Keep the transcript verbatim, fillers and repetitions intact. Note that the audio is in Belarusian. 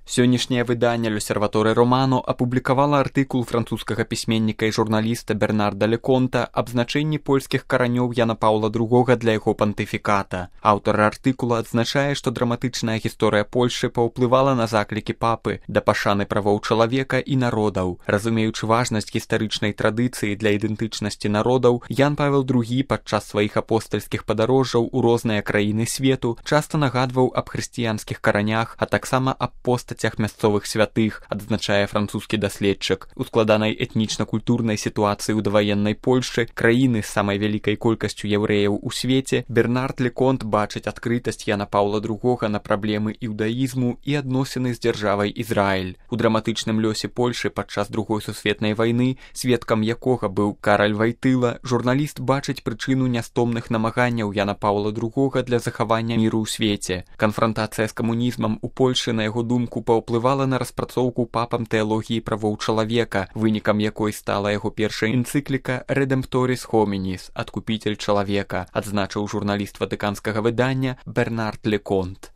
Сённяшняе выданне «L'Osservatore Romano» апублікавала артыкул французскага пісьменніка і журналіста Бернарда Леконта аб значэнні польскіх каранёў Яна Паўла другога для яго пантыфіката. Аўтар артыкула адзначае, што драматычная гісторыя Польшы паўплывала на заклікі папы да пашаны правоў чалавека і народаў. Разумеючы важнасць гістарычнай традыцыі для ідэнтычнасці народаў, Ян Павел другі падчас сваіх апостальскіх падарожжаў у розныя краіны свету часта нагадваў аб хрысціянскіх каранях, а таксама аб постацях мясцовых святых, адзначае французскі даследчык. У складанай этнічна-культурнай сітуацыі ў даваеннай Польшчы, краіны з самай вялікай колькасцю яўрэяў у свеце, Бернард Леконт бачыць адкрытасць Яна Паўла другога на праблемы іўдаізму і адносіны з дзяржавай Ізраіль. У драматычным лёсе Польшы падчас другой сусветнай вайны, сведкам якога быў Караль Вайтыла, журналіст бачыць прычыну нястомных намаганняў Яна Паўла другога для захавання міру ў свеце. Канфрантацыя з камунізмам у Польшы, на яго думку, паўплывала на распрацоўку папам тэалогіі правоў чалавека, вынікам якой стала яго першая энцыкліка «Redemptoris hominis» – «Адкупитель чалавека», адзначыў журналіст ватыканскага выдання Бернард Леконт.